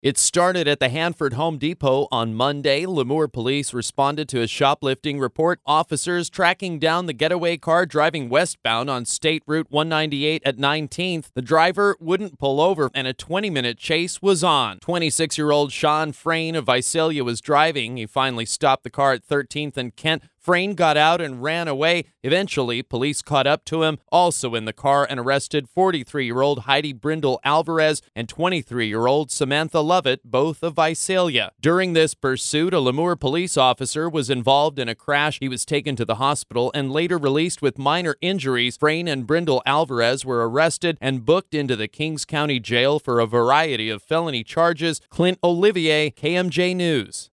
It started at the Hanford Home Depot on Monday. Lemoore police responded to a shoplifting report. Officers tracking down the getaway car driving westbound on State Route 198 at 19th. The driver wouldn't pull over, and a 20-minute chase was on. 26-year-old Sean Frayne of Visalia was driving. He finally stopped the car at 13th and Kent. Frayne got out and ran away. Eventually, police caught up to him, also in the car, and arrested 43-year-old Heidi Brindle Alvarez and 23-year-old Samantha Lovett, both of Visalia. During this pursuit, a Lemoore police officer was involved in a crash. He was taken to the hospital and later released with minor injuries. Frayne and Brindle Alvarez were arrested and booked into the Kings County Jail for a variety of felony charges. Clint Olivier, KMJ News.